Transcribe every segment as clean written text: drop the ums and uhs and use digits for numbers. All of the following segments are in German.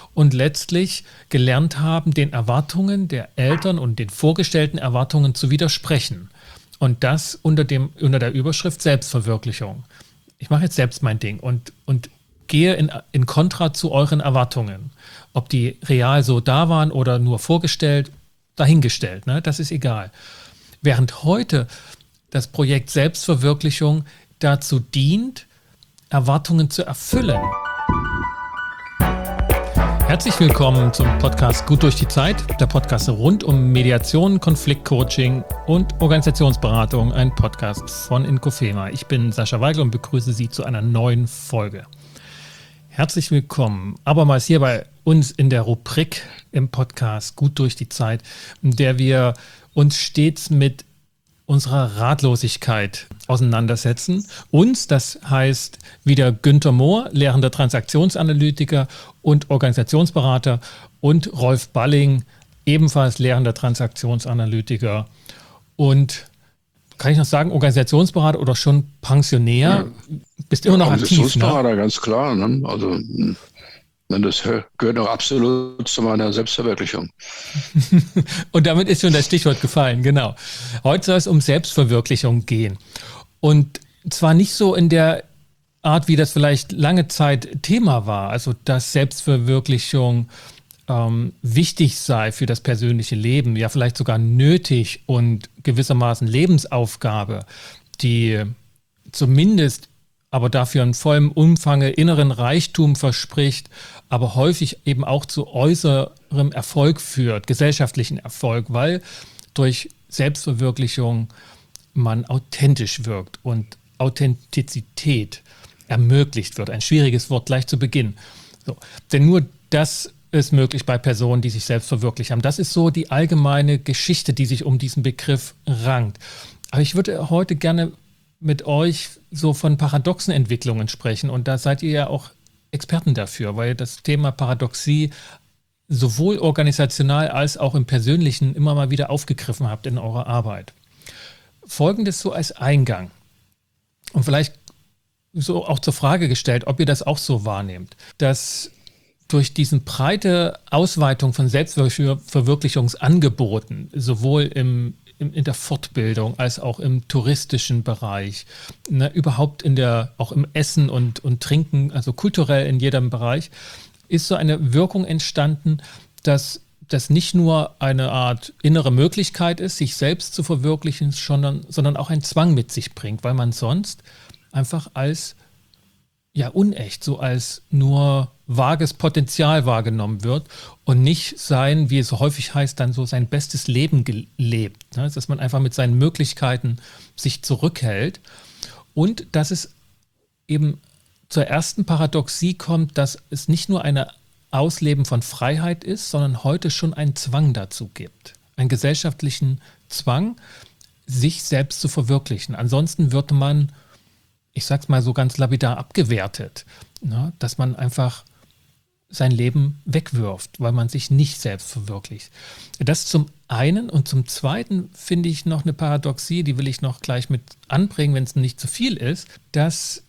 und letztlich gelernt haben, den Erwartungen der Eltern und den vorgestellten Erwartungen zu widersprechen. Und das unter der Überschrift Selbstverwirklichung. Ich mache jetzt selbst mein Ding und gehe in Kontra zu euren Erwartungen. Ob die real so da waren oder nur vorgestellt, dahingestellt, ne? Das ist egal. Während heute das Projekt Selbstverwirklichung dazu dient, Erwartungen zu erfüllen. Herzlich willkommen zum Podcast Gut durch die Zeit, der Podcast rund um Mediation, Konfliktcoaching und Organisationsberatung, ein Podcast von Inkofema. Ich bin Sascha Weigel und begrüße Sie zu einer neuen Folge. Herzlich willkommen, abermals hier bei uns in der Rubrik im Podcast Gut durch die Zeit, in der wir uns stets mit unserer Ratlosigkeit auseinandersetzen. Uns, das heißt wieder Günther Mohr, lehrender Transaktionsanalytiker und Organisationsberater, und Rolf Balling, ebenfalls lehrender Transaktionsanalytiker und, kann ich noch sagen, Organisationsberater oder schon Pensionär? Ja, bist immer noch aktiv, ne? Organisationsberater, ganz klar. Ne? Also das gehört auch absolut zu meiner Selbstverwirklichung. Und damit ist schon das Stichwort gefallen, genau. Heute soll es um Selbstverwirklichung gehen. Und zwar nicht so in der Art, wie das vielleicht lange Zeit Thema war, also dass Selbstverwirklichung wichtig sei für das persönliche Leben, ja vielleicht sogar nötig und gewissermaßen Lebensaufgabe, die zumindest aber dafür in vollem Umfange inneren Reichtum verspricht, aber häufig eben auch zu äußerem Erfolg führt, gesellschaftlichen Erfolg, weil durch Selbstverwirklichung man authentisch wirkt und Authentizität ermöglicht wird. Ein schwieriges Wort gleich zu Beginn. So. Denn nur das ist möglich bei Personen, die sich selbst verwirklicht haben. Das ist so die allgemeine Geschichte, die sich um diesen Begriff rankt. Aber ich würde heute gerne mit euch so von paradoxen Entwicklungen sprechen, und da seid ihr ja auch Experten dafür, weil ihr das Thema Paradoxie sowohl organisational als auch im Persönlichen immer mal wieder aufgegriffen habt in eurer Arbeit. Folgendes so als Eingang und vielleicht so auch zur Frage gestellt, ob ihr das auch so wahrnehmt, dass durch diese breite Ausweitung von Selbstverwirklichungsangeboten, sowohl in der Fortbildung als auch im touristischen Bereich, ne, überhaupt auch im Essen und Trinken, also kulturell in jedem Bereich, ist so eine Wirkung entstanden, dass das nicht nur eine Art innere Möglichkeit ist, sich selbst zu verwirklichen, sondern auch einen Zwang mit sich bringt, weil man sonst einfach als unecht, so als nur vages Potenzial wahrgenommen wird und nicht sein, wie es so häufig heißt, dann so sein bestes Leben gelebt. Ne? Dass man einfach mit seinen Möglichkeiten sich zurückhält und dass es eben zur ersten Paradoxie kommt, dass es nicht nur ein Ausleben von Freiheit ist, sondern heute schon einen Zwang dazu gibt. Einen gesellschaftlichen Zwang, sich selbst zu verwirklichen. Ansonsten wird man, ich sag's mal so ganz lapidar, abgewertet, ne? Dass man einfach sein Leben wegwirft, weil man sich nicht selbst verwirklicht. Das zum einen, und zum zweiten finde ich noch eine Paradoxie, die will ich noch gleich mit anbringen, wenn es nicht zu viel ist, dass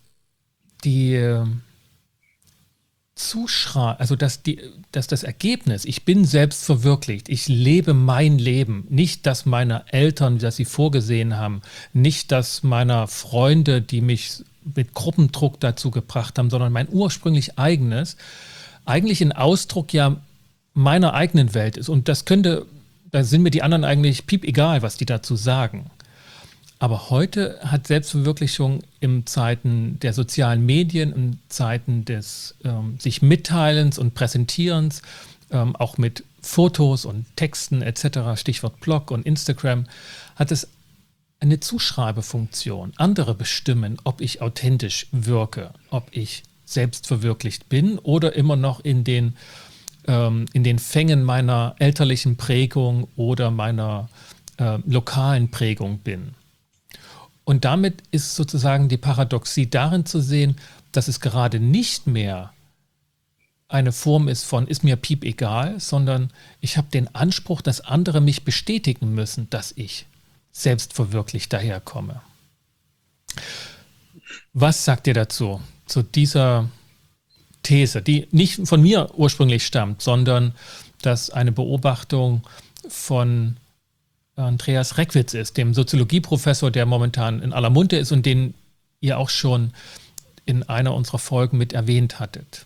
dass das Ergebnis, ich bin selbst verwirklicht, ich lebe mein Leben, nicht das meiner Eltern, das sie vorgesehen haben, nicht das meiner Freunde, die mich mit Gruppendruck dazu gebracht haben, sondern mein ursprünglich eigenes, eigentlich ein Ausdruck ja meiner eigenen Welt ist. Und da sind mir die anderen eigentlich piep egal, was die dazu sagen. Aber heute hat Selbstverwirklichung in Zeiten der sozialen Medien, in Zeiten des sich Mitteilens und Präsentierens, auch mit Fotos und Texten etc., Stichwort Blog und Instagram, hat es eine Zuschreibefunktion. Andere bestimmen, ob ich authentisch wirke, ob ich selbst verwirklicht bin oder immer noch in den Fängen meiner elterlichen Prägung oder meiner lokalen Prägung bin. Und damit ist sozusagen die Paradoxie darin zu sehen, dass es gerade nicht mehr eine Form ist von ist mir piep egal, sondern ich habe den Anspruch, dass andere mich bestätigen müssen, dass ich selbstverwirklicht daherkomme. Was sagt ihr dazu, zu dieser These, die nicht von mir ursprünglich stammt, sondern dass eine Beobachtung von Andreas Reckwitz ist, dem Soziologieprofessor, der momentan in aller Munde ist und den ihr auch schon in einer unserer Folgen mit erwähnt hattet.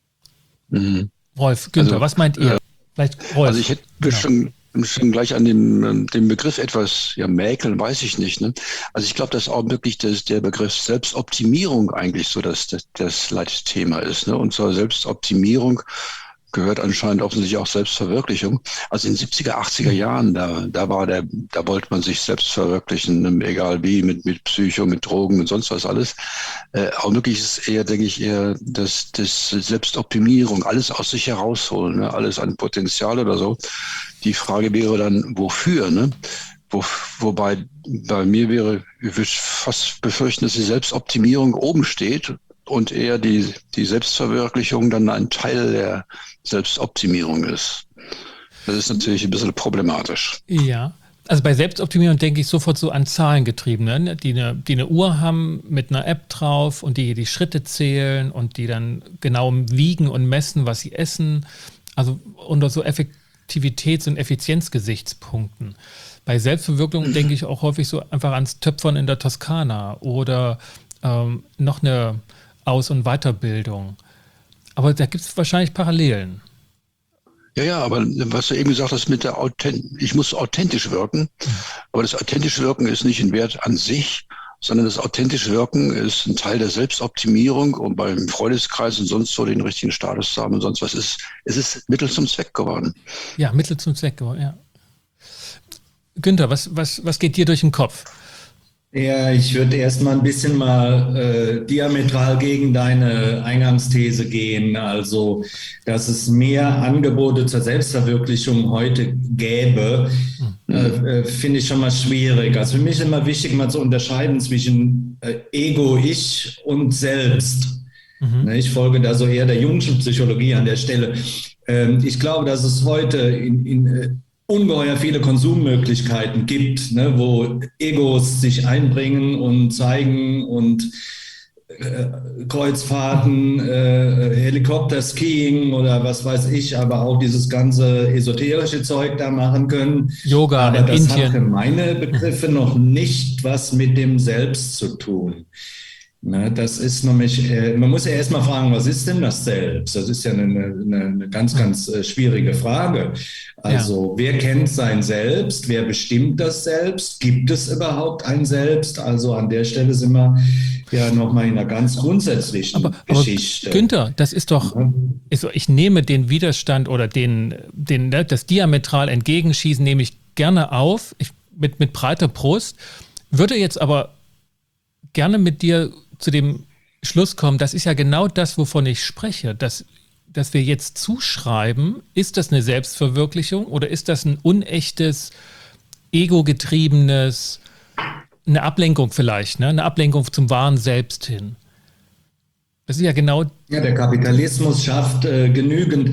Mhm. Rolf, Günther, was meint ihr? Vielleicht Rolf. Also ich hätte schon gleich an dem Begriff etwas mäkeln, weiß ich nicht. Ne? Also ich glaube, dass auch wirklich der Begriff Selbstoptimierung eigentlich so das Leitthema ist. Ne? Und zwar Selbstoptimierung gehört anscheinend offensichtlich auch Selbstverwirklichung. Also in den 70er, 80er Jahren, da wollte man sich selbst verwirklichen, egal wie, mit Psycho, mit Drogen und sonst was alles. Auch wirklich ist es eher, denke ich, das Selbstoptimierung, alles aus sich herausholen, ne? Alles an Potenzial oder so. Die Frage wäre dann, wofür, ne? Wobei bei mir ich würde fast befürchten, dass die Selbstoptimierung oben steht und eher die Selbstverwirklichung dann ein Teil der Selbstoptimierung ist. Das ist natürlich ein bisschen problematisch. Ja, also bei Selbstoptimierung denke ich sofort so an Zahlengetriebene, die eine Uhr haben mit einer App drauf und die Schritte zählen und die dann genau wiegen und messen, was sie essen. Also unter so Effektivitäts- und Effizienzgesichtspunkten. Bei Selbstverwirklichung denke ich auch häufig so einfach ans Töpfern in der Toskana oder noch eine Aus- und Weiterbildung. Aber da gibt es wahrscheinlich Parallelen. Ja, aber was du eben gesagt hast mit ich muss authentisch wirken, aber das authentische Wirken ist nicht ein Wert an sich, sondern das authentische Wirken ist ein Teil der Selbstoptimierung, um beim Freundeskreis und sonst so den richtigen Status zu haben und sonst was. Es ist Mittel zum Zweck geworden. Ja, Mittel zum Zweck geworden, ja. Günther, was geht dir durch den Kopf? Ja, ich würde erstmal ein bisschen diametral gegen deine Eingangsthese gehen. Also, dass es mehr Angebote zur Selbstverwirklichung heute gäbe, finde ich schon mal schwierig. Also für mich ist immer wichtig, mal zu unterscheiden zwischen Ego, Ich und Selbst. Ich folge da so eher der Jungschen Psychologie an der Stelle. Ich glaube, dass es heute in ungeheuer viele Konsummöglichkeiten gibt, ne, wo Egos sich einbringen und zeigen und Kreuzfahrten, Helikopterskiing oder was weiß ich, aber auch dieses ganze esoterische Zeug da machen können. Yoga aber in das Indien. hat für meine Begriffe noch nicht was mit dem Selbst zu tun. Ne, das ist nämlich, man muss ja erstmal fragen, was ist denn das Selbst? Das ist ja eine ganz, ganz schwierige Frage. Also, wer kennt sein Selbst? Wer bestimmt das Selbst? Gibt es überhaupt ein Selbst? Also an der Stelle sind wir ja nochmal in einer ganz grundsätzlichen Geschichte. Aber Günther, das ist doch, ich nehme den Widerstand oder das diametral Entgegenschießen nehme ich gerne auf, mit breiter Brust, würde jetzt aber gerne mit dir zu dem Schluss kommen, das ist ja genau das, wovon ich spreche, dass wir jetzt zuschreiben, ist das eine Selbstverwirklichung oder ist das ein unechtes, ego-getriebenes, eine Ablenkung vielleicht, ne? Eine Ablenkung zum wahren Selbst hin. Das ist ja genau... Ja, der Kapitalismus schafft genügend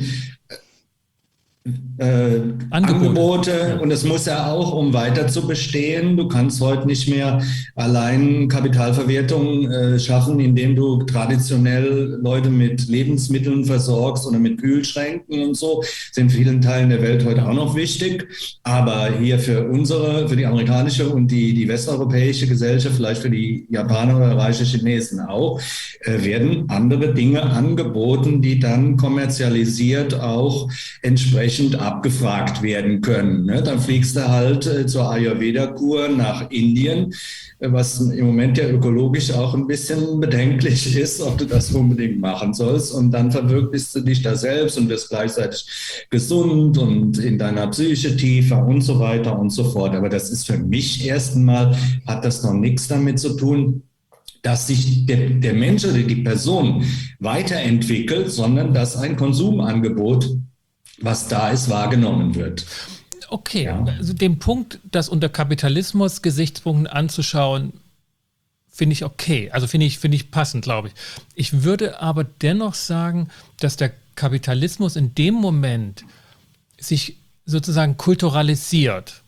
Angebote und es muss ja auch, um weiter zu bestehen. Du kannst heute nicht mehr allein Kapitalverwertung schaffen, indem du traditionell Leute mit Lebensmitteln versorgst oder mit Kühlschränken und so. Das ist in vielen Teilen der Welt heute auch noch wichtig. Aber hier für die amerikanische und die westeuropäische Gesellschaft, vielleicht für die Japaner oder reiche Chinesen auch, werden andere Dinge angeboten, die dann kommerzialisiert auch entsprechend abgefragt werden können. Ne? Dann fliegst du halt zur Ayurveda-Kur nach Indien, was im Moment ja ökologisch auch ein bisschen bedenklich ist, ob du das unbedingt machen sollst. Und dann verwirklichst du dich da selbst und wirst gleichzeitig gesund und in deiner Psyche tiefer und so weiter und so fort. Aber das ist für mich erstmal, hat das noch nichts damit zu tun, dass sich der Mensch oder die Person weiterentwickelt, sondern dass ein Konsumangebot, was da ist, wahrgenommen wird. Okay, also den Punkt, das unter Kapitalismus-Gesichtspunkten anzuschauen, finde ich okay. Also finde ich passend, glaube ich. Ich würde aber dennoch sagen, dass der Kapitalismus in dem Moment sich sozusagen kulturalisiert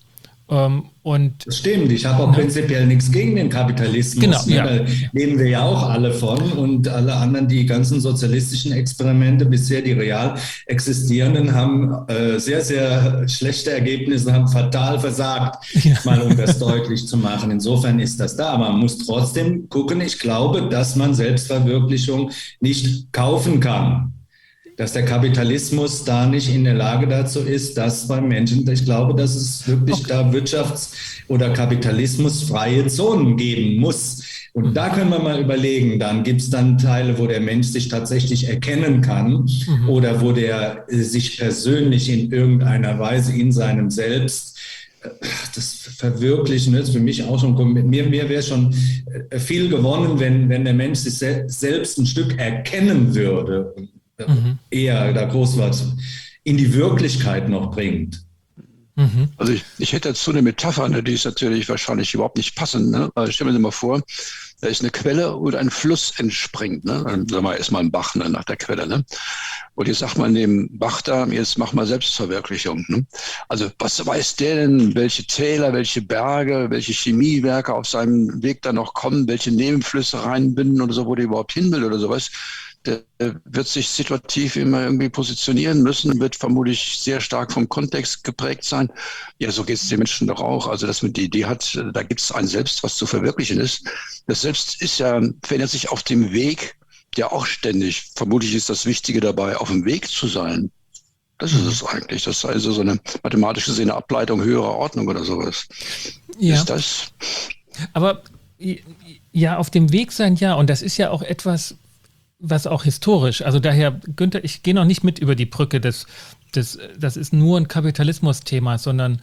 Das stimmt, ich habe auch prinzipiell nichts gegen den Kapitalismus. Genau, ja. Da leben wir ja auch alle von, und alle anderen, die ganzen sozialistischen Experimente bisher, die real existierenden, haben sehr, sehr schlechte Ergebnisse, haben fatal versagt, mal um das deutlich zu machen. Insofern ist das da, aber man muss trotzdem gucken. Ich glaube, dass man Selbstverwirklichung nicht kaufen kann. Dass der Kapitalismus da nicht in der Lage dazu ist, dass beim Menschen, ich glaube, dass es wirklich da wirtschafts- oder kapitalismusfreie Zonen geben muss. Und da können wir mal überlegen, dann gibt es dann Teile, wo der Mensch sich tatsächlich erkennen kann oder wo der sich persönlich in irgendeiner Weise in seinem Selbst das Verwirklichen ist für mich auch schon, mit mir wäre schon viel gewonnen, wenn der Mensch sich selbst ein Stück erkennen würde. Eher da groß was in die Wirklichkeit noch bringt. Also ich hätte dazu eine Metapher, ne, die ist natürlich wahrscheinlich überhaupt nicht passend. Ne? Also stell mir das mal vor, da ist eine Quelle oder ein Fluss entspringt. Ne? Dann sagen wir erstmal ein Bach, ne, nach der Quelle. Ne? Und jetzt sagt man dem Bach da, jetzt mach mal Selbstverwirklichung. Ne? Also was weiß der denn, welche Täler, welche Berge, welche Chemiewerke auf seinem Weg da noch kommen, welche Nebenflüsse reinbinden oder so, wo der überhaupt hin will oder sowas. Der wird sich situativ immer irgendwie positionieren müssen, wird vermutlich sehr stark vom Kontext geprägt sein. Ja, so geht es den Menschen doch auch. Also, dass man die Idee hat, da gibt es ein Selbst, was zu verwirklichen ist. Das Selbst ist ja, verändert sich auf dem Weg, ja auch ständig. Vermutlich ist das Wichtige dabei, auf dem Weg zu sein. Das ist es eigentlich. Das ist also so eine mathematisch gesehene Ableitung höherer Ordnung oder sowas. Ja. Ist das? Aber ja, auf dem Weg sein, ja. Und das ist ja auch etwas, was auch historisch, also daher, Günther, ich gehe noch nicht mit über die Brücke, das ist nur ein Kapitalismus-Thema, sondern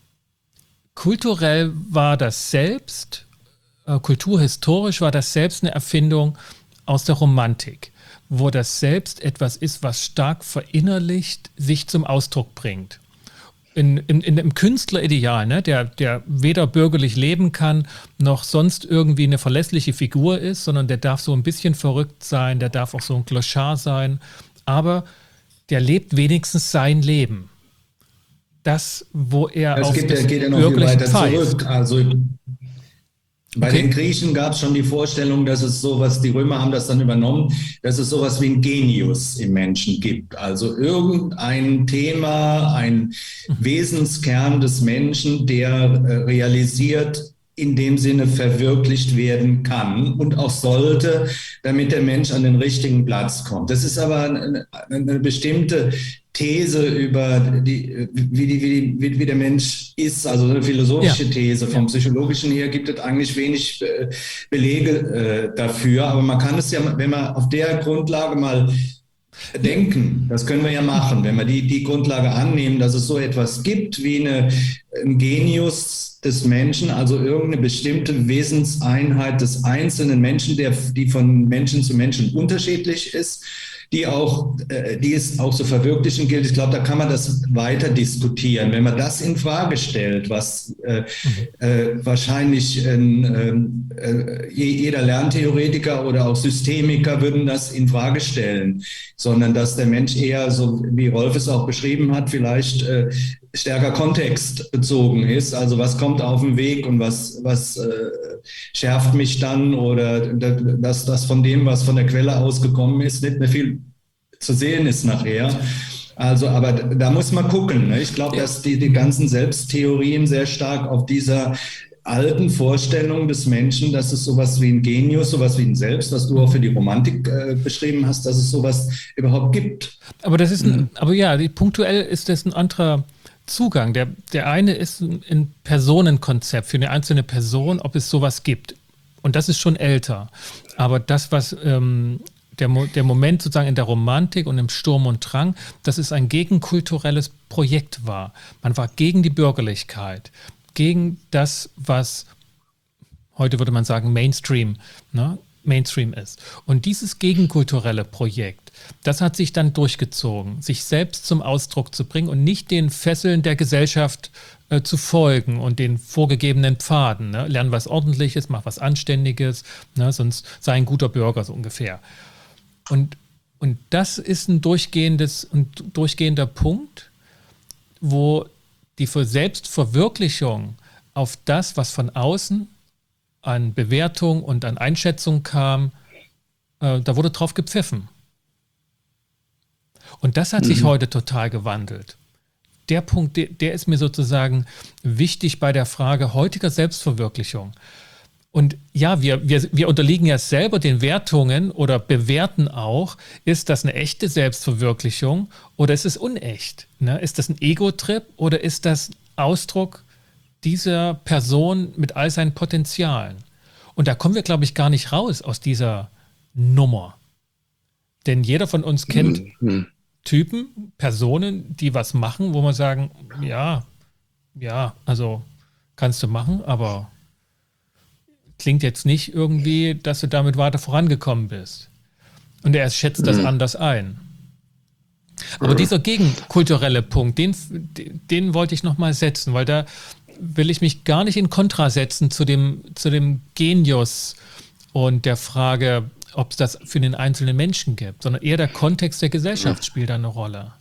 kulturell war das Selbst, kulturhistorisch war das Selbst eine Erfindung aus der Romantik, wo das Selbst etwas ist, was stark verinnerlicht sich zum Ausdruck bringt. Im Künstlerideal, ne, der weder bürgerlich leben kann, noch sonst irgendwie eine verlässliche Figur ist, sondern der darf so ein bisschen verrückt sein, der darf auch so ein Clochard sein, aber der lebt wenigstens sein Leben. Das, wo er das auf geht, das geht ja noch viel weiter zurück. Also bei den Griechen gab es schon die Vorstellung, dass es sowas, die Römer haben das dann übernommen, dass es sowas wie ein Genius im Menschen gibt. Also irgendein Thema, ein Wesenskern des Menschen, der realisiert, in dem Sinne verwirklicht werden kann und auch sollte, damit der Mensch an den richtigen Platz kommt. Das ist aber eine bestimmte These über wie der Mensch ist, also eine philosophische These. Vom Psychologischen her gibt es eigentlich wenig Belege dafür, aber man kann es ja, wenn man auf der Grundlage mal denken, das können wir ja machen, wenn wir die Grundlage annehmen, dass es so etwas gibt wie ein Genius des Menschen, also irgendeine bestimmte Wesenseinheit des einzelnen Menschen, die von Menschen zu Menschen unterschiedlich ist, die es auch zu verwirklichen gilt. Ich glaube, da kann man das weiter diskutieren. Wenn man das in Frage stellt, was wahrscheinlich jeder Lerntheoretiker oder auch Systemiker würden das in Frage stellen, sondern dass der Mensch eher, so wie Rolf es auch beschrieben hat, vielleicht stärker kontextbezogen ist. Also was kommt auf den Weg und was schärft mich dann, oder dass das von dem, was von der Quelle ausgekommen ist, nicht mehr viel zu sehen ist nachher. Also, aber da muss man gucken. Ne? Ich glaube, dass die ganzen Selbsttheorien sehr stark auf dieser alten Vorstellung des Menschen, dass es sowas wie ein Genius, sowas wie ein Selbst, was du auch für die Romantik beschrieben hast, dass es sowas überhaupt gibt. Aber das ist punktuell ist das ein anderer Zugang. Der eine ist ein Personenkonzept für eine einzelne Person, ob es sowas gibt. Und das ist schon älter. Aber das, was der Moment sozusagen in der Romantik und im Sturm und Drang, dass es ein gegenkulturelles Projekt war. Man war gegen die Bürgerlichkeit, gegen das, was heute würde man sagen Mainstream ist. Und dieses gegenkulturelle Projekt, das hat sich dann durchgezogen, sich selbst zum Ausdruck zu bringen und nicht den Fesseln der Gesellschaft zu folgen und den vorgegebenen Pfaden. Ne? Lern was Ordentliches, mach was Anständiges, ne? Sonst sei ein guter Bürger, so ungefähr. Und das ist ein durchgehender Punkt, wo die für Selbstverwirklichung auf das, was von außen an Bewertung und an Einschätzung kam, da wurde drauf gepfiffen. Und das hat sich heute total gewandelt. Der Punkt, der ist mir sozusagen wichtig bei der Frage heutiger Selbstverwirklichung. Und ja, wir unterliegen ja selber den Wertungen oder bewerten auch, ist das eine echte Selbstverwirklichung oder ist es unecht? Ne? Ist das ein Ego-Trip oder ist das Ausdruck dieser Person mit all seinen Potenzialen? Und da kommen wir, glaube ich, gar nicht raus aus dieser Nummer. Denn jeder von uns kennt Typen, Personen, die was machen, wo man sagen, ja, also kannst du machen, aber klingt jetzt nicht irgendwie, dass du damit weiter vorangekommen bist. Und er schätzt das anders ein. Aber dieser gegenkulturelle Punkt, den wollte ich nochmal setzen, weil da will ich mich gar nicht in Kontra setzen zu dem Genius und der Frage, ob es das für den einzelnen Menschen gibt, sondern eher der Kontext der Gesellschaft spielt da eine Rolle.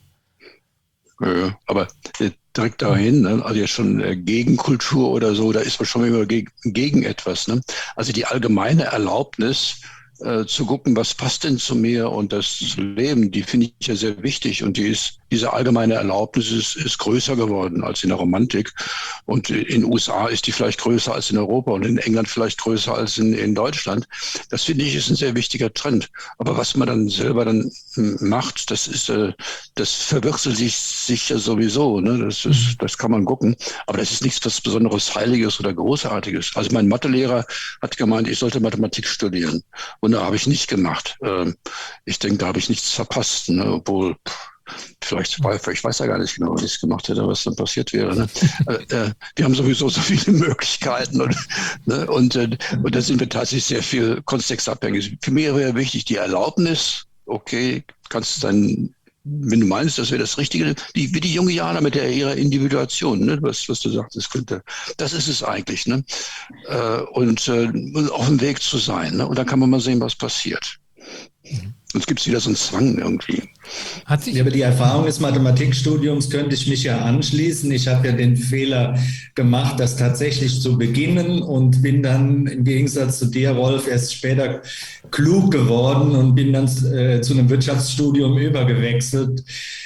Ja, aber direkt dahin, ne? Also ja schon Gegenkultur oder so, da ist man schon immer gegen etwas. Ne? Also die allgemeine Erlaubnis zu gucken, was passt denn zu mir und das zu leben, die finde ich ja sehr wichtig. Und diese allgemeine Erlaubnis ist größer geworden als in der Romantik. Und in den USA ist die vielleicht größer als in Europa und in England vielleicht größer als in Deutschland. Das finde ich ist ein sehr wichtiger Trend. Aber was man dann selber dann macht, das verwechselt sich ja sowieso. Ne? Das kann man gucken. Aber das ist nichts was Besonderes Heiliges oder Großartiges. Also mein Mathelehrer hat gemeint, ich sollte Mathematik studieren. Und da habe ich nicht gemacht. Ich denke, da habe ich nichts verpasst. Ne? Obwohl, ich weiß ja gar nicht genau, was ich gemacht hätte, was dann passiert wäre. Ne? Wir haben sowieso so viele Möglichkeiten und da sind wir tatsächlich sehr viel kontextabhängig. Für mich wäre wichtig die Erlaubnis, okay, kannst dann, wenn du meinst, das wäre das Richtige, wie die junge Jana mit ihrer Individuation, ne, was du sagtest, das ist es eigentlich, ne? Und auf dem Weg zu sein, ne? Und dann kann man mal sehen, was passiert. Sonst gibt es wieder so einen Zwang irgendwie. Aber die Erfahrung des Mathematikstudiums könnte ich mich ja anschließen. Ich habe ja den Fehler gemacht, das tatsächlich zu beginnen und bin dann im Gegensatz zu dir, Rolf, erst später klug geworden und bin dann zu einem Wirtschaftsstudium übergewechselt,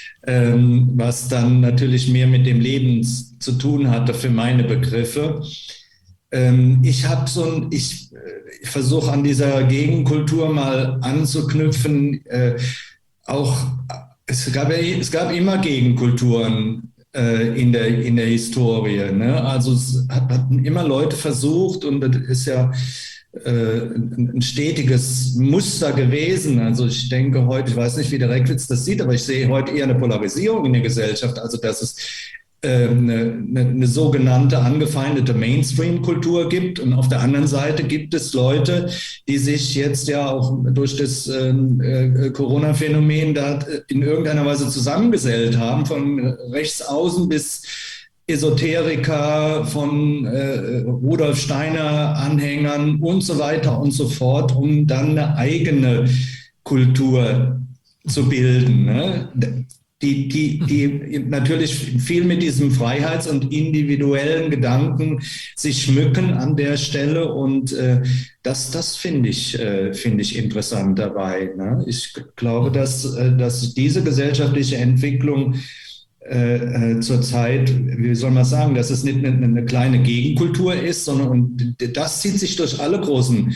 was dann natürlich mehr mit dem Leben zu tun hatte für meine Begriffe. Ich versuche an dieser Gegenkultur mal anzuknüpfen. Es gab immer Gegenkulturen in der Historie. Ne? Also es hatten immer Leute versucht und das ist ja ein stetiges Muster gewesen. Also ich denke heute, ich weiß nicht, wie der Reckwitz das sieht, aber ich sehe heute eher eine Polarisierung in der Gesellschaft. Also dass es eine sogenannte angefeindete Mainstream-Kultur gibt. Und auf der anderen Seite gibt es Leute, die sich jetzt ja auch durch das Corona-Phänomen da in irgendeiner Weise zusammengesellt haben, von Rechtsaußen bis Esoteriker, von Rudolf Steiner-Anhängern und so weiter und so fort, um dann eine eigene Kultur zu bilden, ne? Die natürlich viel mit diesem Freiheits- und individuellen Gedanken sich schmücken an der Stelle und das finde ich interessant dabei. Ne? Ich glaube, dass diese gesellschaftliche Entwicklung zurzeit, wie soll man sagen, dass es nicht eine kleine Gegenkultur ist, sondern und das zieht sich durch alle großen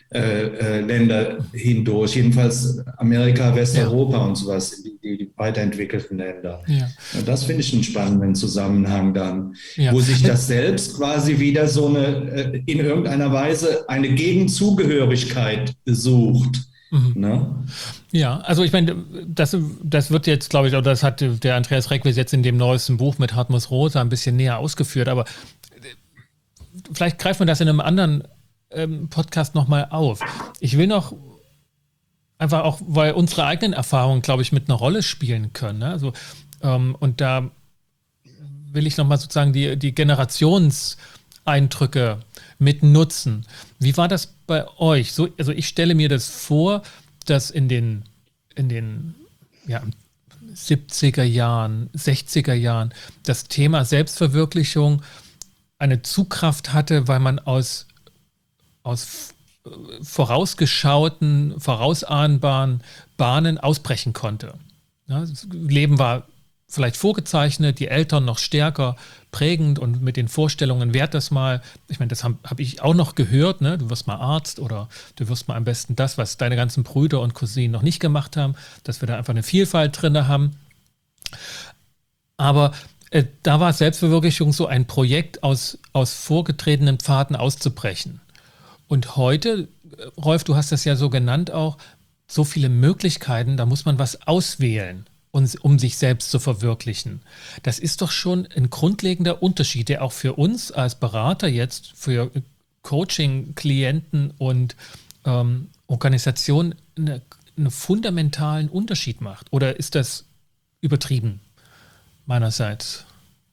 Länder hindurch, jedenfalls Amerika, Westeuropa und sowas, die weiterentwickelten Länder. Ja. Und das finde ich einen spannenden Zusammenhang dann, wo sich das selbst quasi wieder so in irgendeiner Weise eine Gegenzugehörigkeit sucht. Ne? Ja, also ich meine, das wird jetzt, glaube ich, oder das hat der Andreas Reckwitz jetzt in dem neuesten Buch mit Hartmut Rosa ein bisschen näher ausgeführt, aber vielleicht greifen wir das in einem anderen Podcast nochmal auf. Ich will noch einfach auch, weil unsere eigenen Erfahrungen, glaube ich, mit einer Rolle spielen können. Ne? Also, und da will ich nochmal sozusagen die Generationseindrücke mit nutzen. Wie war das bei euch? Also ich stelle mir das vor, dass in den 70er Jahren, 60er Jahren das Thema Selbstverwirklichung eine Zugkraft hatte, weil man aus vorausgeschauten, vorausahnbaren Bahnen ausbrechen konnte. Ja, das Leben war vielleicht vorgezeichnet, die Eltern noch stärker prägend und mit den Vorstellungen, werd das mal. Ich meine, das hab ich auch noch gehört, ne? Du wirst mal Arzt oder du wirst mal am besten das, was deine ganzen Brüder und Cousinen noch nicht gemacht haben, dass wir da einfach eine Vielfalt drin haben. Aber da war Selbstverwirklichung so ein Projekt, aus vorgetretenen Pfaden auszubrechen. Und heute, Rolf, du hast das ja so genannt auch, so viele Möglichkeiten, da muss man was auswählen, um sich selbst zu verwirklichen. Das ist doch schon ein grundlegender Unterschied, der auch für uns als Berater jetzt, für Coaching-Klienten und Organisationen einen fundamentalen Unterschied macht. Oder ist das übertrieben meinerseits?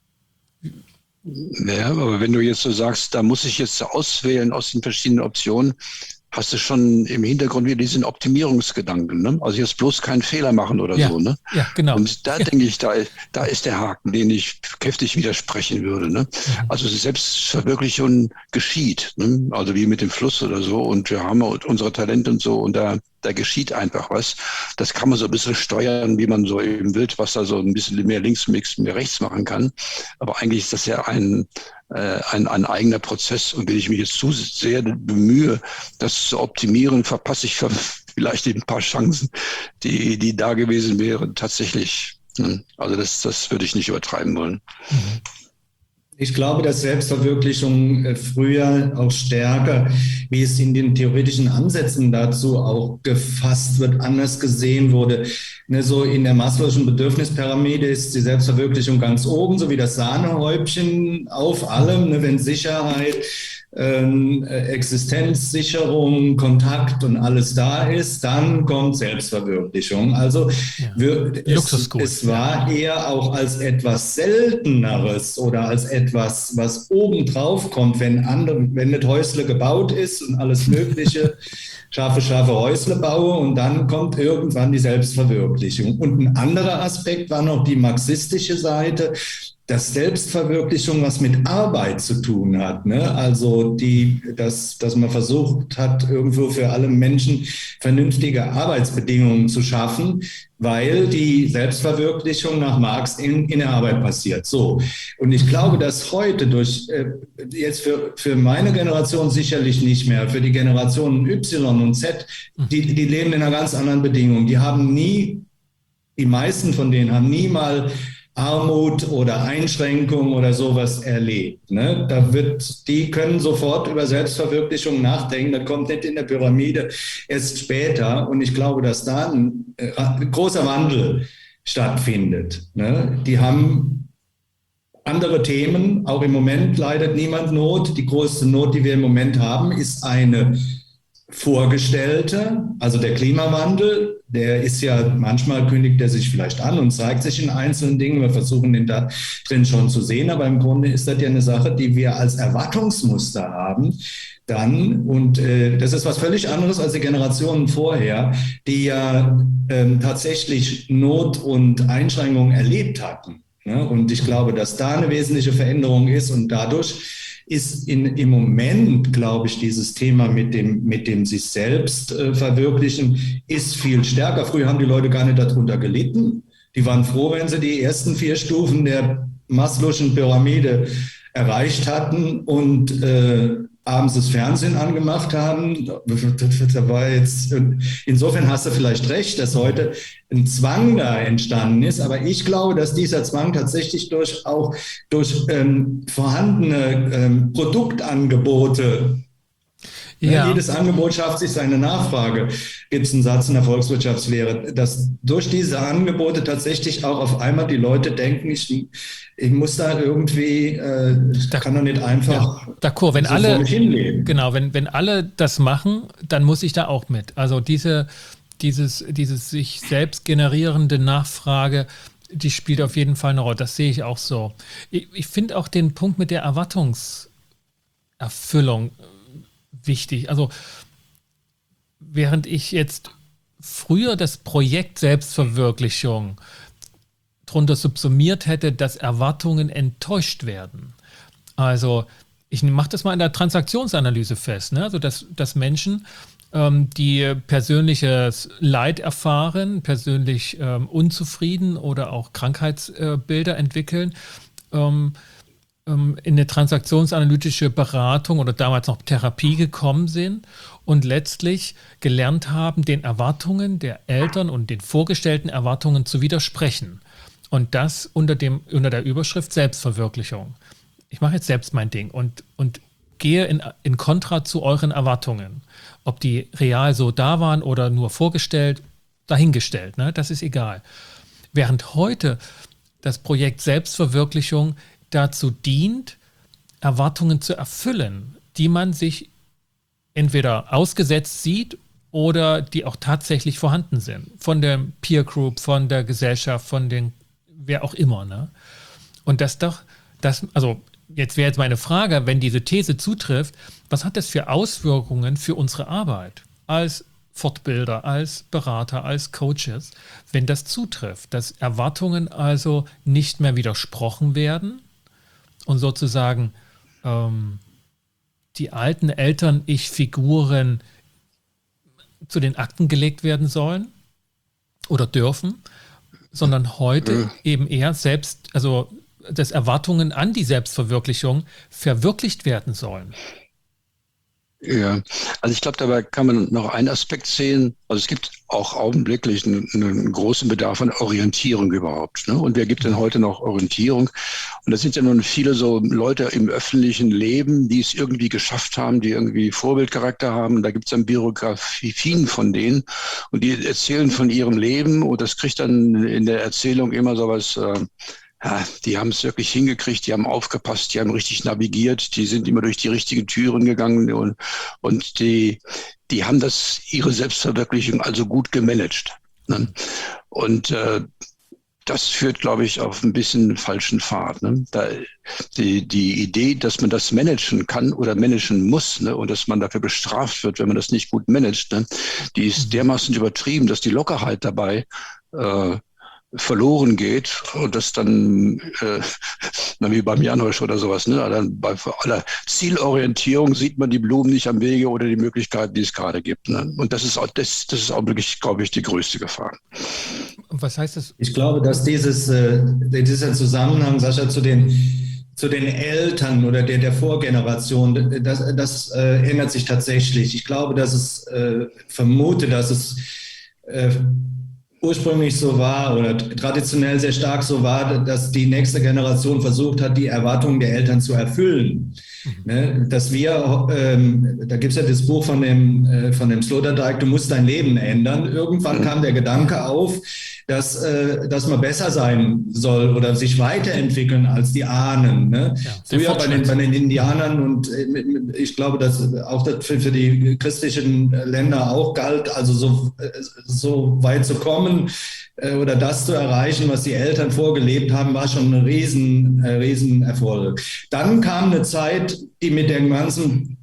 Ja, aber wenn du jetzt so sagst, da muss ich jetzt auswählen aus den verschiedenen Optionen, hast du schon im Hintergrund wieder diesen Optimierungsgedanken, ne? Also jetzt bloß keinen Fehler machen oder so, ne? Ja, genau. Und da denke ich, da ist der Haken, den ich kräftig widersprechen würde, ne? Also Selbstverwirklichung geschieht, ne? Also wie mit dem Fluss oder so, und wir haben unsere Talente und so, und da geschieht einfach was. Das kann man so ein bisschen steuern, wie man so im Wildwasser so ein bisschen mehr links, mehr rechts machen kann. Aber eigentlich ist das ja ein eigener Prozess. Und wenn ich mich jetzt zu sehr bemühe, das zu optimieren, verpasse ich vielleicht ein paar Chancen, die da gewesen wären, tatsächlich. Also das würde ich nicht übertreiben wollen. Ich glaube, dass Selbstverwirklichung früher auch stärker, wie es in den theoretischen Ansätzen dazu auch gefasst wird, anders gesehen wurde. Ne, so in der Maslow'schen Bedürfnispyramide ist die Selbstverwirklichung ganz oben, so wie das Sahnehäubchen auf allem, ne, wenn Sicherheit, Existenzsicherung, Kontakt und alles da ist, dann kommt Selbstverwirklichung. Also es war eher auch als etwas Selteneres oder als etwas, was obendrauf kommt, wenn das Häusle gebaut ist und alles Mögliche, scharfe Häusle baue, und dann kommt irgendwann die Selbstverwirklichung. Und ein anderer Aspekt war noch die marxistische Seite, dass Selbstverwirklichung was mit Arbeit zu tun hat, ne? Also dass man versucht hat, irgendwo für alle Menschen vernünftige Arbeitsbedingungen zu schaffen, weil die Selbstverwirklichung nach Marx in der Arbeit passiert. So. Und ich glaube, dass heute jetzt für meine Generation sicherlich nicht mehr, für die Generationen Y und Z, die leben in einer ganz anderen Bedingung. Die meisten von denen haben nie mal Armut oder Einschränkung oder sowas erlebt. Ne? Die können sofort über Selbstverwirklichung nachdenken. Das kommt nicht in der Pyramide, erst später. Und ich glaube, dass da ein großer Wandel stattfindet. Ne? Die haben andere Themen. Auch im Moment leidet niemand Not. Die größte Not, die wir im Moment haben, ist eine vorgestellte, also der Klimawandel, der ist ja, manchmal kündigt er sich vielleicht an und zeigt sich in einzelnen Dingen. Wir versuchen den da drin schon zu sehen, aber im Grunde ist das ja eine Sache, die wir als Erwartungsmuster haben. Das ist was völlig anderes als die Generationen vorher, die ja tatsächlich Not und Einschränkungen erlebt hatten. Ne? Und ich glaube, dass da eine wesentliche Veränderung ist, und dadurch ist im Moment, glaube ich, dieses Thema mit dem sich selbst verwirklichen, ist viel stärker. Früher haben die Leute gar nicht darunter gelitten. Die waren froh, wenn sie die ersten 4 Stufen der Maslow'schen Pyramide erreicht hatten und abends das Fernsehen angemacht haben. Da war jetzt, insofern hast du vielleicht recht, dass heute ein Zwang da entstanden ist. Aber ich glaube, dass dieser Zwang tatsächlich durch vorhandene Produktangebote, jedes Angebot schafft sich seine Nachfrage, gibt es einen Satz in der Volkswirtschaftslehre, dass durch diese Angebote tatsächlich auch auf einmal die Leute denken, ich muss da irgendwie, kann doch nicht einfach d'accord, wenn so alle, vor mich hinleben. Genau, wenn alle das machen, dann muss ich da auch mit. Also dieses sich selbst generierende Nachfrage, die spielt auf jeden Fall eine Rolle. Das sehe ich auch so. Ich finde auch den Punkt mit der Erwartungserfüllung wichtig. Also während ich jetzt früher das Projekt Selbstverwirklichung drunter subsumiert hätte, dass Erwartungen enttäuscht werden. Also ich mache das mal in der Transaktionsanalyse fest, ne? Also dass Menschen, die persönliches Leid erfahren, persönlich unzufrieden oder auch Krankheitsbilder entwickeln, in eine transaktionsanalytische Beratung oder damals noch Therapie gekommen sind und letztlich gelernt haben, den Erwartungen der Eltern und den vorgestellten Erwartungen zu widersprechen. Und das unter der Überschrift Selbstverwirklichung. Ich mache jetzt selbst mein Ding und gehe in Kontra zu euren Erwartungen. Ob die real so da waren oder nur vorgestellt, dahingestellt, ne? Das ist egal. Während heute das Projekt Selbstverwirklichung dazu dient, Erwartungen zu erfüllen, die man sich entweder ausgesetzt sieht oder die auch tatsächlich vorhanden sind. Von der Peer Group, von der Gesellschaft, von den, wer auch immer. Ne? Und jetzt wäre meine Frage, wenn diese These zutrifft, was hat das für Auswirkungen für unsere Arbeit als Fortbilder, als Berater, als Coaches, wenn das zutrifft, dass Erwartungen also nicht mehr widersprochen werden und sozusagen die alten Eltern-Ich-Figuren zu den Akten gelegt werden sollen oder dürfen, sondern heute eben eher selbst, also dass Erwartungen an die Selbstverwirklichung verwirklicht werden sollen. Ja, also ich glaube, dabei kann man noch einen Aspekt sehen. Also es gibt auch augenblicklich einen großen Bedarf an Orientierung überhaupt. Ne? Und wer gibt denn heute noch Orientierung? Und das sind ja nun viele so Leute im öffentlichen Leben, die es irgendwie geschafft haben, die irgendwie Vorbildcharakter haben. Und da gibt es dann Biografien von denen und die erzählen von ihrem Leben und das kriegt dann in der Erzählung immer sowas. Ja, die haben es wirklich hingekriegt, die haben aufgepasst, die haben richtig navigiert, die sind immer durch die richtigen Türen gegangen und die haben ihre Selbstverwirklichung also gut gemanagt. Ne? Und das führt, glaube ich, auf ein bisschen falschen Pfad. Ne? Die Idee, dass man das managen kann oder managen muss, ne? Und dass man dafür bestraft wird, wenn man das nicht gut managt, ne? Die ist dermaßen übertrieben, dass die Lockerheit dabei verloren geht und das dann wie beim Janosch oder sowas, ne? Dann bei aller Zielorientierung sieht man die Blumen nicht am Wege oder die Möglichkeiten, die es gerade gibt. Ne? Und das ist auch wirklich, glaube ich, die größte Gefahr. Was heißt das? Ich glaube, dass dieser Zusammenhang, Sascha, zu den Eltern oder der Vorgeneration, das ändert sich tatsächlich. Ich glaube, dass es vermute, dass es ursprünglich so war oder traditionell sehr stark so war, dass die nächste Generation versucht hat, die Erwartungen der Eltern zu erfüllen. Ne? Dass wir, da gibt es ja das Buch von dem Sloterdijk, du musst dein Leben ändern. Irgendwann kam der Gedanke auf, dass man besser sein soll oder sich weiterentwickeln als die Ahnen. Ne? Ja, früher bei den Indianern und ich glaube, dass auch das für die christlichen Länder auch galt, also so weit zu kommen oder das zu erreichen, was die Eltern vorgelebt haben, war schon ein riesen Erfolg. Dann kam eine Zeit, die mit den ganzen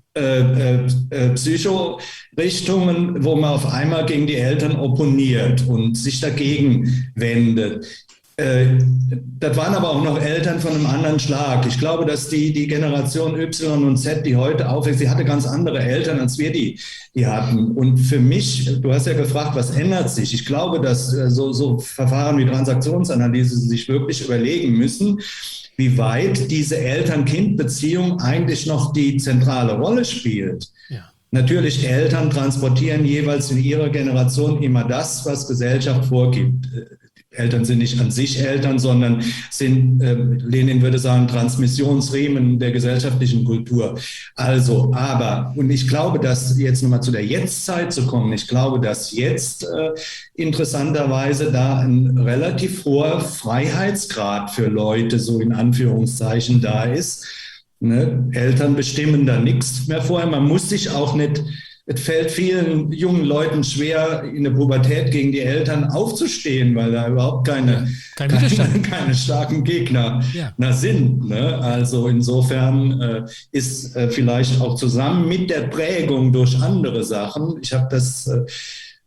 Psychorichtungen, wo man auf einmal gegen die Eltern opponiert und sich dagegen wendet. Das waren aber auch noch Eltern von einem anderen Schlag. Ich glaube, dass die Generation Y und Z, die heute aufwächst, die hatte ganz andere Eltern, als wir die hatten. Und für mich, du hast ja gefragt, was ändert sich? Ich glaube, dass so Verfahren wie Transaktionsanalyse sich wirklich überlegen müssen, wie weit diese Eltern-Kind-Beziehung eigentlich noch die zentrale Rolle spielt. Ja. Natürlich, Eltern transportieren jeweils in ihrer Generation immer das, was Gesellschaft vorgibt. Eltern sind nicht an sich Eltern, sondern sind, Lenin würde sagen, Transmissionsriemen der gesellschaftlichen Kultur. Also, und ich glaube, dass jetzt nochmal zu der Jetztzeit zu kommen, ich glaube, dass jetzt interessanterweise da ein relativ hoher Freiheitsgrad für Leute, so in Anführungszeichen, da ist. Ne? Eltern bestimmen da nichts mehr vorher. Man muss sich auch nicht. Es fällt vielen jungen Leuten schwer, in der Pubertät gegen die Eltern aufzustehen, weil da überhaupt keine starken Gegner sind. Ne? Also insofern ist vielleicht auch zusammen mit der Prägung durch andere Sachen, ich habe das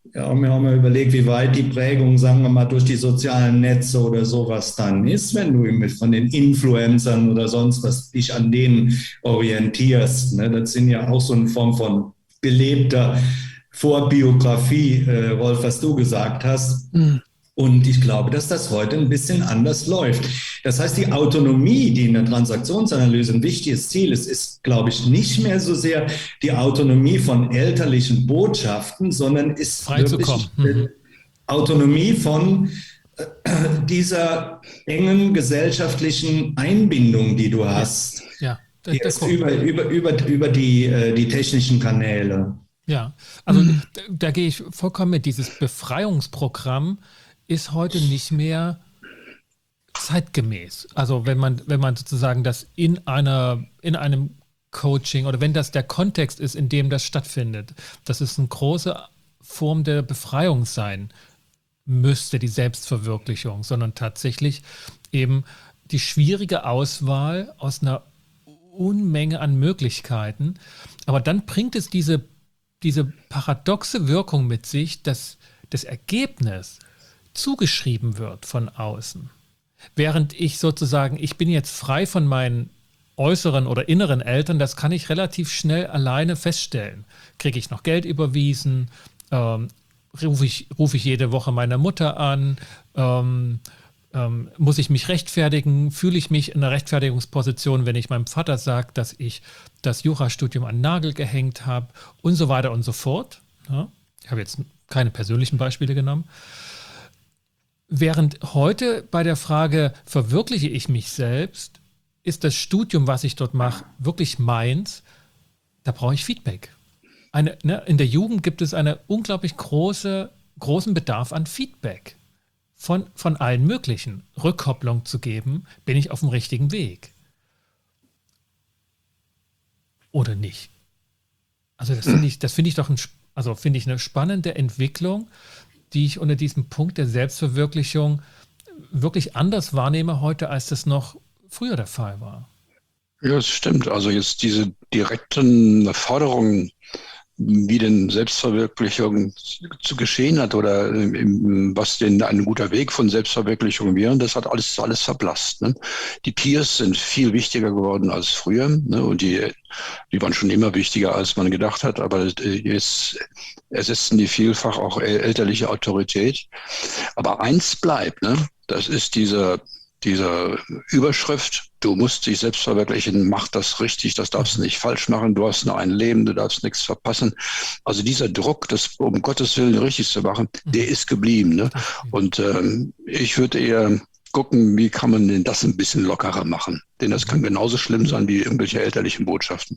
Ja, wir haben mal überlegt, wie weit die Prägung, sagen wir mal, durch die sozialen Netze oder sowas dann ist, wenn du von den Influencern oder sonst was dich an denen orientierst. Ne? Das sind ja auch so eine Form von gelebter Vorbiografie, Rolf, was du gesagt hast. Und ich glaube, dass das heute ein bisschen anders läuft. Das heißt, die Autonomie, die in der Transaktionsanalyse ein wichtiges Ziel ist, ist, glaube ich, nicht mehr so sehr die Autonomie von elterlichen Botschaften, sondern ist wirklich Autonomie von dieser engen gesellschaftlichen Einbindung, die du hast. Ja, jetzt über die technischen Kanäle. Ja, also da gehe ich vollkommen mit. Dieses Befreiungsprogramm ist heute nicht mehr zeitgemäß. Also wenn man sozusagen das in einem Coaching oder wenn das der Kontext ist, in dem das stattfindet, dass es eine große Form der Befreiung sein müsste, die Selbstverwirklichung, sondern tatsächlich eben die schwierige Auswahl aus einer Unmenge an Möglichkeiten. Aber dann bringt es diese paradoxe Wirkung mit sich, dass das Ergebnis zugeschrieben wird von außen. Während ich bin jetzt frei von meinen äußeren oder inneren Eltern, das kann ich relativ schnell alleine feststellen. Kriege ich noch Geld überwiesen? Rufe ich jede Woche meine Mutter an? Muss ich mich rechtfertigen? Fühle ich mich in einer Rechtfertigungsposition, wenn ich meinem Vater sage, dass ich das Jurastudium an den Nagel gehängt habe und so weiter und so fort? Ja, ich habe jetzt keine persönlichen Beispiele genommen. Während heute bei der Frage, verwirkliche ich mich selbst, ist das Studium, was ich dort mache, wirklich meins? Da brauche ich Feedback. In der Jugend gibt es einen unglaublich großen Bedarf an Feedback von allen möglichen. Rückkopplung zu geben, bin ich auf dem richtigen Weg? Oder nicht? Also das finde ich doch eine spannende Entwicklung, die ich unter diesem Punkt der Selbstverwirklichung wirklich anders wahrnehme heute, als das noch früher der Fall war. Ja, das stimmt. Also jetzt diese direkten Forderungen, wie denn Selbstverwirklichung zu geschehen hat oder was denn ein guter Weg von Selbstverwirklichung wäre, das hat alles verblasst. Ne? Die Peers sind viel wichtiger geworden als früher, ne? Und die waren schon immer wichtiger, als man gedacht hat, aber jetzt ersetzen die vielfach auch elterliche Autorität. Aber eins bleibt, ne? Das ist diese Überschrift, du musst dich selbst verwirklichen, mach das richtig, das darfst du nicht falsch machen, du hast nur ein Leben, du darfst nichts verpassen. Also dieser Druck, das um Gottes Willen richtig zu machen, der ist geblieben. Ne? Und ich würde eher gucken, wie kann man denn das ein bisschen lockerer machen? Denn das kann genauso schlimm sein wie irgendwelche elterlichen Botschaften.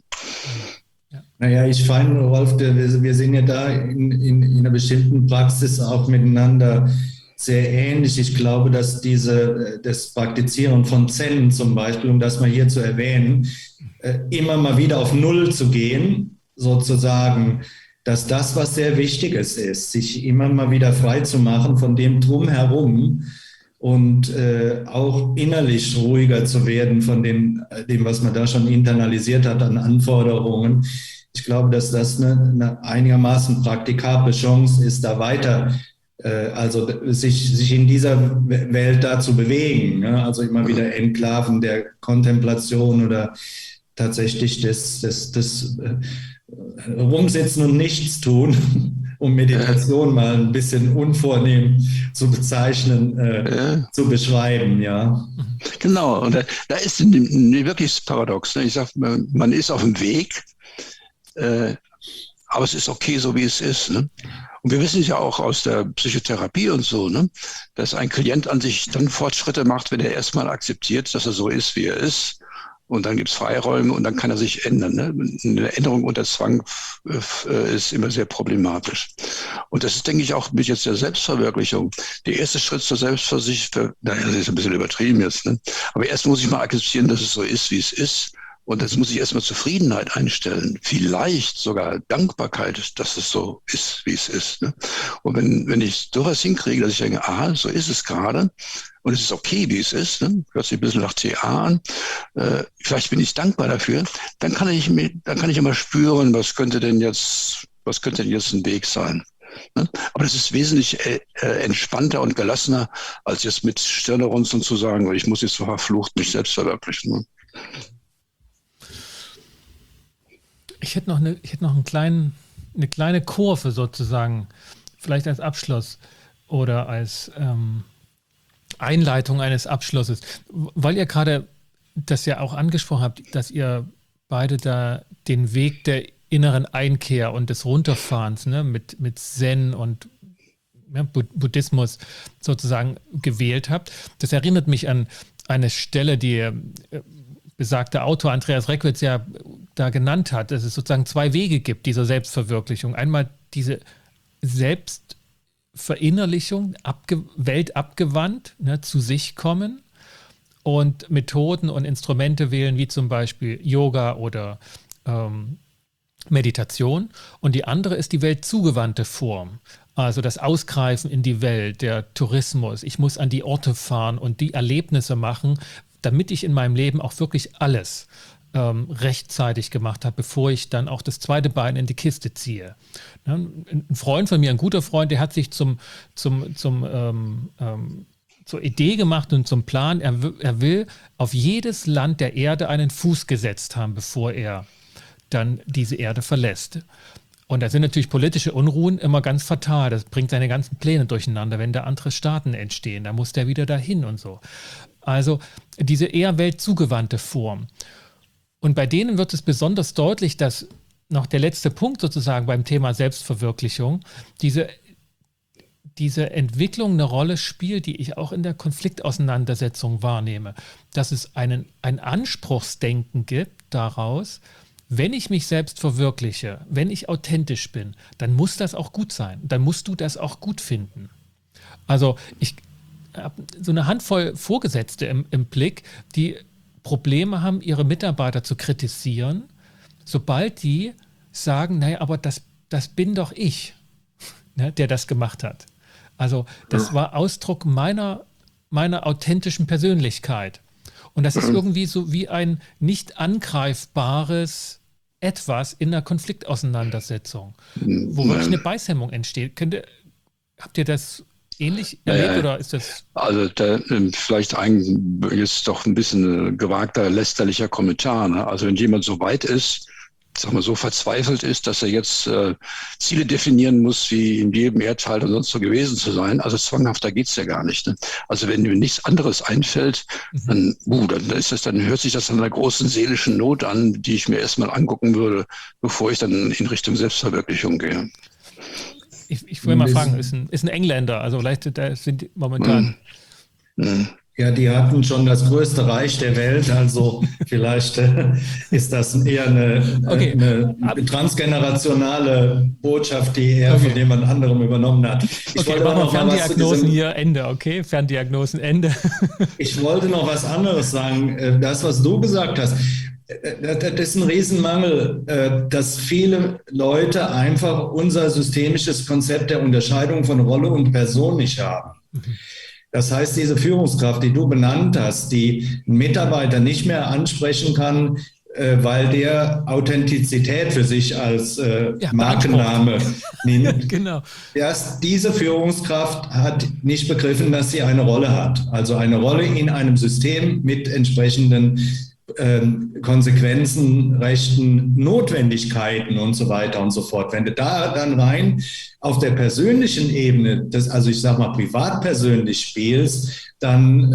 Naja, ich finde, Rolf, wir sind ja da in einer bestimmten Praxis auch miteinander sehr ähnlich. Ich glaube, dass das Praktizieren von Zen zum Beispiel, um das mal hier zu erwähnen, immer mal wieder auf Null zu gehen, sozusagen, dass das, was sehr Wichtiges ist, sich immer mal wieder frei zu machen von dem Drumherum und auch innerlich ruhiger zu werden von dem, was man da schon internalisiert hat an Anforderungen. Ich glaube, dass das eine einigermaßen praktikable Chance ist, da weiter also sich in dieser Welt da zu bewegen, ne? Also immer wieder Enklaven der Kontemplation oder tatsächlich des Rumsitzen und Nichtstun, um Meditation mal ein bisschen unvornehm zu bezeichnen, zu beschreiben, ja. Genau, und da ist wirklich paradox. Ne? Ich sage, man ist auf dem Weg, aber es ist okay, so wie es ist. Ne? Und wir wissen es ja auch aus der Psychotherapie und so, ne, dass ein Klient an sich dann Fortschritte macht, wenn er erstmal akzeptiert, dass er so ist, wie er ist. Und dann gibt es Freiräume und dann kann er sich ändern. Ne? Eine Änderung unter Zwang ist immer sehr problematisch. Und das ist, denke ich, auch mit jetzt der Selbstverwirklichung. Der erste Schritt zur Selbstversicherung, das ist ein bisschen übertrieben jetzt, ne? Aber erst muss ich mal akzeptieren, dass es so ist, wie es ist. Und jetzt muss ich erstmal Zufriedenheit einstellen, vielleicht sogar Dankbarkeit, dass es so ist, wie es ist. Ne? Und wenn ich sowas hinkriege, dass ich denke, so ist es gerade und es ist okay, wie es ist, ne? Hört sich ein bisschen nach TA an, vielleicht bin ich dankbar dafür, dann kann ich immer spüren, was könnte denn jetzt ein Weg sein. Ne? Aber das ist wesentlich entspannter und gelassener, als jetzt mit Stirnerunzeln zu sagen, ich muss jetzt so verflucht mich selbst verwirklichen. Ne? Ich hätte noch eine kleine Kurve sozusagen, vielleicht als Abschluss oder als Einleitung eines Abschlusses, weil ihr gerade das ja auch angesprochen habt, dass ihr beide da den Weg der inneren Einkehr und des Runterfahrens, ne, mit Zen und Buddhismus sozusagen gewählt habt. Das erinnert mich an eine Stelle, die besagter Autor Andreas Reckwitz ja da genannt hat, dass es sozusagen zwei Wege gibt dieser Selbstverwirklichung. Einmal diese Selbstverinnerlichung, weltabgewandt, ne, zu sich kommen und Methoden und Instrumente wählen, wie zum Beispiel Yoga oder Meditation. Und die andere ist die weltzugewandte Form. Also das Ausgreifen in die Welt, der Tourismus. Ich muss an die Orte fahren und die Erlebnisse machen, damit ich in meinem Leben auch wirklich alles rechtzeitig gemacht habe, bevor ich dann auch das zweite Bein in die Kiste ziehe. Ne? Ein Freund von mir, ein guter Freund, der hat sich zur Idee gemacht und zum Plan, er will auf jedes Land der Erde einen Fuß gesetzt haben, bevor er dann diese Erde verlässt. Und da sind natürlich politische Unruhen immer ganz fatal. Das bringt seine ganzen Pläne durcheinander, wenn da andere Staaten entstehen. Da muss der wieder dahin und so. Also diese eher weltzugewandte Form. Und bei denen wird es besonders deutlich, dass noch der letzte Punkt sozusagen beim Thema Selbstverwirklichung, diese Entwicklung eine Rolle spielt, die ich auch in der Konfliktauseinandersetzung wahrnehme. Dass es ein Anspruchsdenken gibt daraus, wenn ich mich selbst verwirkliche, wenn ich authentisch bin, dann muss das auch gut sein. Dann musst du das auch gut finden. Also ich habe so eine Handvoll Vorgesetzte im Blick, die Probleme haben, ihre Mitarbeiter zu kritisieren, sobald die sagen, naja, aber das bin doch ich, ne, der das gemacht hat. Also das war Ausdruck meiner authentischen Persönlichkeit. Und das ist irgendwie so wie ein nicht angreifbares Etwas in einer Konfliktauseinandersetzung, wo wirklich eine Beißhemmung entsteht. Habt ihr das ähnlich erlebt oder ist das? Also vielleicht jetzt doch ein bisschen gewagter, lästerlicher Kommentar. Ne? Also wenn jemand so weit ist, sag mal, so verzweifelt ist, dass er jetzt Ziele definieren muss, wie in jedem Erdteil und sonst so gewesen zu sein. Also zwanghafter geht's ja gar nicht. Ne? Also wenn mir nichts anderes einfällt, dann hört sich das an einer großen seelischen Not an, die ich mir erstmal angucken würde, bevor ich dann in Richtung Selbstverwirklichung gehe. Ich will mal fragen, ist ein Engländer, also vielleicht da sind momentan. Ja, die hatten schon das größte Reich der Welt, also vielleicht ist das eher eine transgenerationale Botschaft, die er von jemand anderem übernommen hat. Machen wir Ferndiagnosen hier, Ende, okay? Ferndiagnosen, Ende. Ich wollte noch was anderes sagen. Das, was du gesagt hast, das ist ein Riesenmangel, dass viele Leute einfach unser systemisches Konzept der Unterscheidung von Rolle und Person nicht haben. Das heißt, diese Führungskraft, die du benannt hast, die einen Mitarbeiter nicht mehr ansprechen kann, weil der Authentizität für sich als Markenname nimmt. Genau. Diese Führungskraft hat nicht begriffen, dass sie eine Rolle hat. Also eine Rolle in einem System mit entsprechenden Konsequenzen, Rechten, Notwendigkeiten und so weiter und so fort. Wenn du da dann rein auf der persönlichen Ebene, also ich sag mal privat-persönlich spielst, dann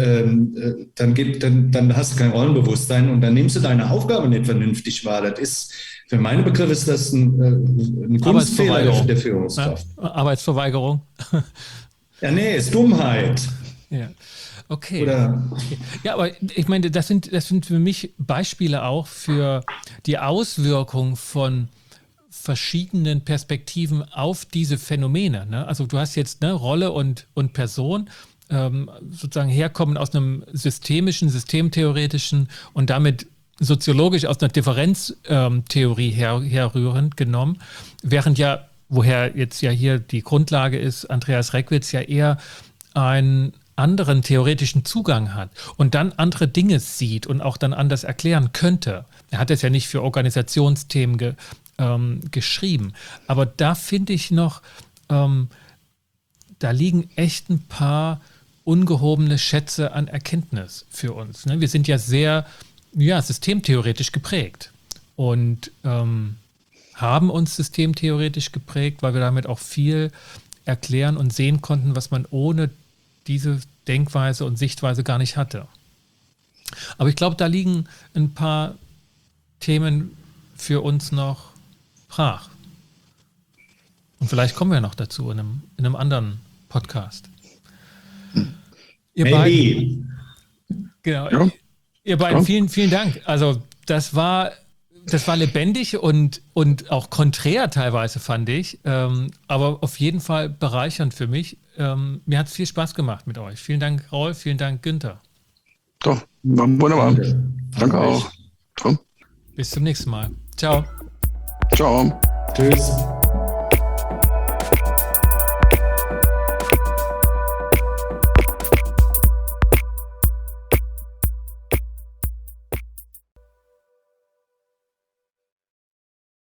hast du kein Rollenbewusstsein und dann nimmst du deine Aufgabe nicht vernünftig wahr. Das ist, für meine Begriffe ist das ein Kunstfehler der Führungskraft. Ja, Arbeitsverweigerung. Ja, nee, ist Dummheit. Ja. Okay. Ja, aber ich meine, das sind für mich Beispiele auch für die Auswirkung von verschiedenen Perspektiven auf diese Phänomene. Ne? Also du hast jetzt Rolle und Person sozusagen herkommen aus einem systemischen, systemtheoretischen und damit soziologisch aus einer Differenztheorie herrührend genommen, während ja, woher jetzt ja hier die Grundlage ist, Andreas Reckwitz ja eher einen anderen theoretischen Zugang hat und dann andere Dinge sieht und auch dann anders erklären könnte. Er hat es ja nicht für Organisationsthemen geschrieben. Aber da finde ich noch da liegen echt ein paar ungehobene Schätze an Erkenntnis für uns. Ne? Wir sind ja sehr systemtheoretisch geprägt und haben uns systemtheoretisch geprägt, weil wir damit auch viel erklären und sehen konnten, was man ohne diese Denkweise und Sichtweise gar nicht hatte. Aber ich glaube, da liegen ein paar Themen für uns noch brach. Und vielleicht kommen wir noch dazu in einem anderen Podcast. Ihr beiden, genau, ja. Ihr beiden, vielen, vielen Dank. Also das war lebendig und auch konträr teilweise, fand ich. Aber auf jeden Fall bereichernd für mich. Mir hat es viel Spaß gemacht mit euch. Vielen Dank, Raul. Vielen Dank, Günther. Doch, wunderbar. Danke auch. Bis zum nächsten Mal. Ciao. Ciao. Tschüss.